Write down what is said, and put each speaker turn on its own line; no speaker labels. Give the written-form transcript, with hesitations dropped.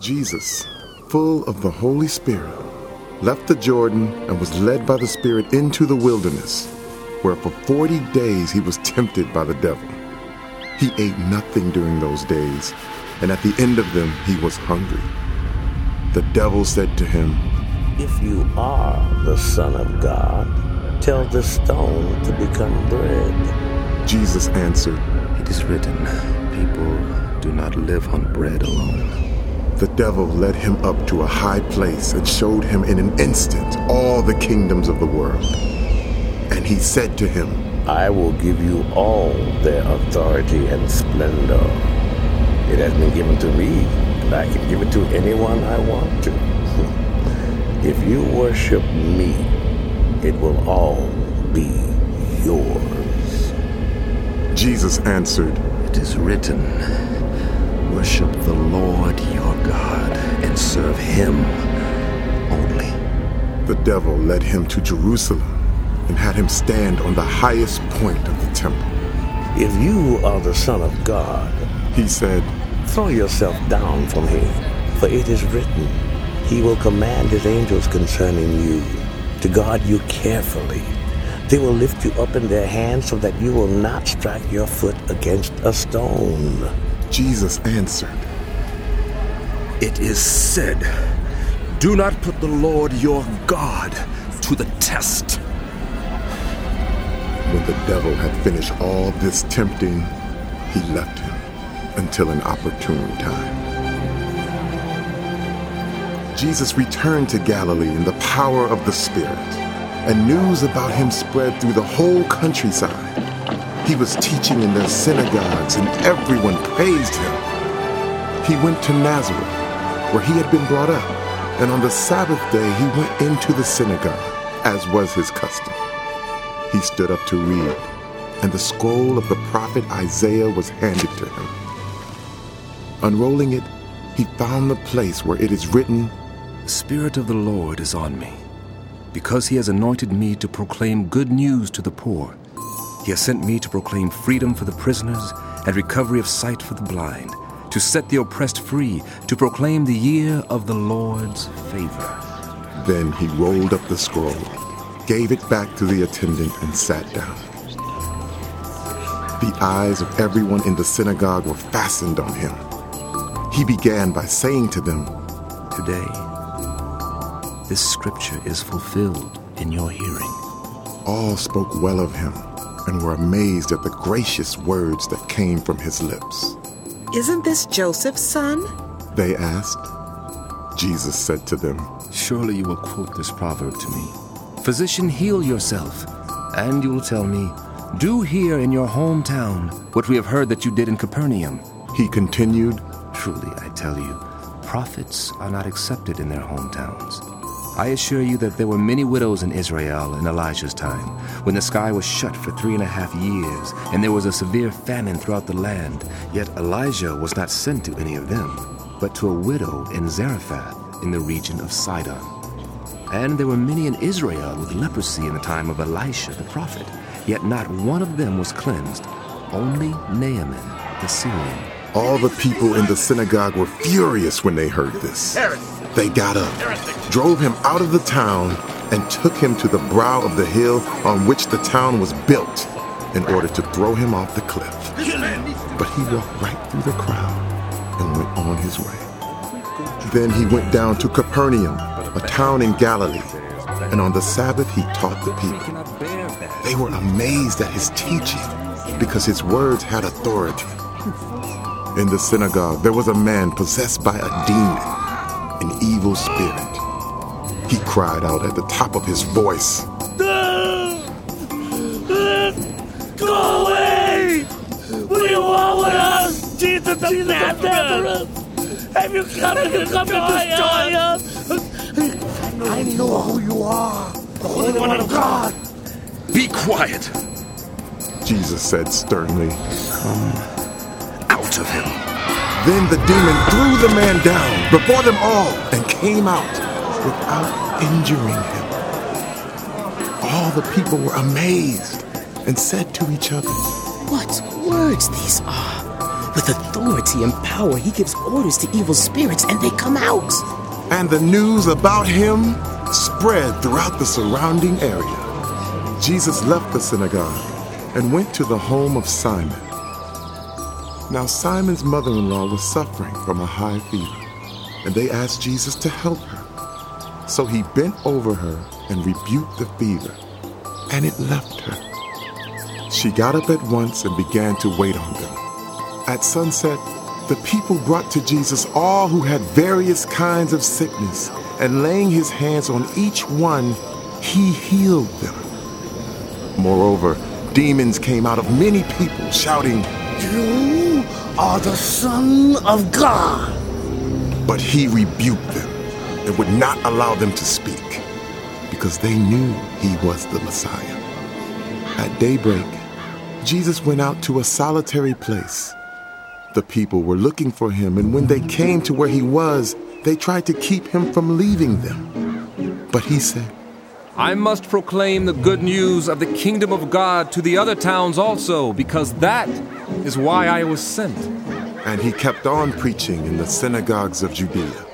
Jesus, full of the Holy Spirit, left the Jordan and was led by the Spirit into the wilderness, where for 40 days he was tempted by the devil. He ate nothing during those days, and at the end of them he was hungry. The devil said to him,
"If you are the Son of God, tell the stone to become bread."
Jesus answered,
"It is written, people do not live on bread alone."
The devil led him up to a high place and showed him in an instant all the kingdoms of the world. And he said to him,
"I will give you all their authority and splendor. It has been given to me, and I can give it to anyone I want to. If you worship me, it will all be yours."
Jesus answered,
"It is written, worship the Lord your God and serve him only."
The devil led him to Jerusalem and had him stand on the highest point of the temple.
"If you are the Son of God,"
he said,
"throw yourself down from here, for it is written, he will command his angels concerning you to guard you carefully. They will lift you up in their hands so that you will not strike your foot against a stone."
Jesus answered,
"It is said, do not put the Lord your God to the test."
When the devil had finished all this tempting, he left him until an opportune time. Jesus returned to Galilee in the power of the Spirit, and news about him spread through the whole countryside. He was teaching in their synagogues, and everyone praised him. He went to Nazareth, where he had been brought up, and on the Sabbath day he went into the synagogue, as was his custom. He stood up to read, and the scroll of the prophet Isaiah was handed to him. Unrolling it, he found the place where it is written,
"The Spirit of the Lord is on me, because he has anointed me to proclaim good news to the poor. He has sent me to proclaim freedom for the prisoners and recovery of sight for the blind, to set the oppressed free, to proclaim the year of the Lord's favor."
Then he rolled up the scroll, gave it back to the attendant, and sat down. The eyes of everyone in the synagogue were fastened on him. He began by saying to them,
"Today, this scripture is fulfilled in your hearing."
All spoke well of him and were amazed at the gracious words that came from his lips.
"Isn't this Joseph's son?"
they asked. Jesus said to them,
"Surely you will quote this proverb to me, 'Physician, heal yourself,' and you will tell me, 'Do here in your hometown what we have heard that you did in Capernaum.'
He continued,
'Truly, I tell you, prophets are not accepted in their hometowns. I assure you that there were many widows in Israel in Elijah's time, when the sky was shut for 3.5 years, and there was a severe famine throughout the land. Yet Elijah was not sent to any of them, but to a widow in Zarephath in the region of Sidon. And there were many in Israel with leprosy in the time of Elisha the prophet, yet not one of them was cleansed, only Naaman the Syrian.'"
All the people in the synagogue were furious when they heard this. They got up, drove him out of the town, and took him to the brow of the hill on which the town was built in order to throw him off the cliff. But he walked right through the crowd and went on his way. Then he went down to Capernaum, a town in Galilee, and on the Sabbath he taught the people. They were amazed at his teaching because his words had authority. In the synagogue there was a man possessed by a demon, an evil spirit. He cried out at the top of his voice,
"Go away! What do you want with us, Jesus of Nazareth? Have you come to destroy us? I know who you are, the Holy One of God."
"Be quiet,"
Jesus said sternly.
"Come out of him."
Then the demon threw the man down before them all and came out without injuring him. All the people were amazed and said to each other,
"What words these are!
With authority and power, he gives orders to evil spirits and they come out.
And the news about him spread throughout the surrounding area. Jesus left the synagogue and went to the home of Simon. Now Simon's mother-in-law was suffering from a high fever, and they asked Jesus to help her. So he bent over her and rebuked the fever, and it left her. She got up at once and began to wait on them. At sunset, the people brought to Jesus all who had various kinds of sickness, and laying his hands on each one, he healed them. Moreover, demons came out of many people, shouting,
"You are the Son of God."
But he rebuked them and would not allow them to speak, because they knew he was the Messiah. At daybreak, Jesus went out to a solitary place. The people were looking for him, and when they came to where he was, they tried to keep him from leaving them. But he said,
I must proclaim the good news of the kingdom of God to the other towns also, because that is why I was sent.
and he kept on preaching in the synagogues of Judea.